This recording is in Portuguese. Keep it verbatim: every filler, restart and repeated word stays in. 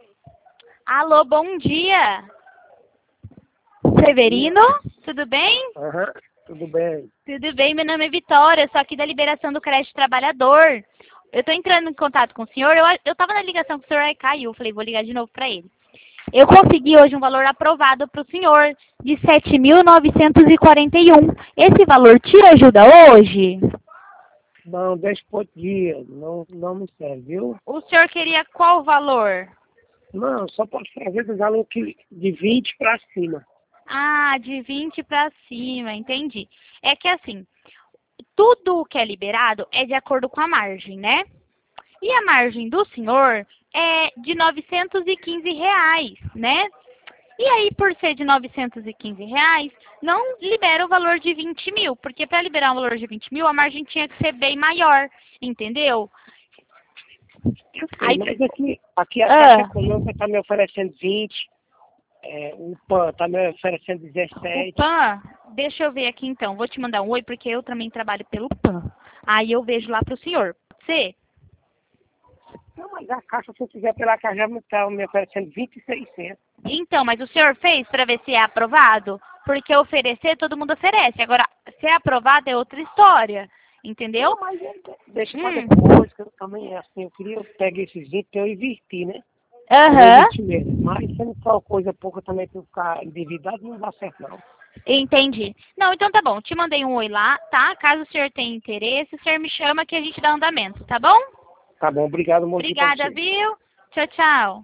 Alô, bom dia. Severino, tudo bem? Aham, uhum, tudo bem. Tudo bem, meu nome é Vitória, sou aqui da Liberação do Crédito Trabalhador. Eu estou entrando em contato com o senhor, eu, eu tava na ligação com o senhor, aí caiu, falei, vou ligar de novo para ele. Eu consegui hoje um valor aprovado para o senhor de sete mil novecentos e quarenta e um. Esse valor te ajuda hoje? Não, deixa por dia, não, não me serve, viu? O senhor queria qual valor? Não, só pode fazer dos valores que- de vinte para cima. Ah, de vinte para cima, entendi. É que assim, tudo que é liberado é de acordo com a margem, né? E a margem do senhor é de novecentos e quinze reais, né? E aí, por ser de novecentos e quinze reais, não libera o valor de vinte mil, porque para liberar um valor de vinte mil, a margem tinha que ser bem maior, entendeu? Eu sei, Aí, mas aqui, aqui a ah, Caixa Econômica está me oferecendo vinte, é, o PAN está me oferecendo o dezessete. PAN, deixa eu ver aqui então, vou te mandar um oi, porque eu também trabalho pelo PAN. Aí eu vejo lá pro senhor. Você? Não, mas a Caixa, se eu quiser pela Caixa, está me oferecendo vinte e seiscentos. Então, mas o senhor fez para ver se é aprovado? Porque oferecer, todo mundo oferece. Agora, se é aprovado é outra história. Entendeu? Não, mas é, deixa para Hum. depois, que eu também é assim, eu queria eu pegar esses vinte que eu inverti, né? É meu Aham. investimento. Mas sendo só coisa pouca também para eu ficar endividado, não dá certo não. Entendi. Não, então tá bom. Te mandei um oi lá, tá? Caso o senhor tenha interesse, o senhor me chama que a gente dá andamento, tá bom? Tá bom, obrigado, bom dia para Obrigada, você. viu? Tchau, tchau.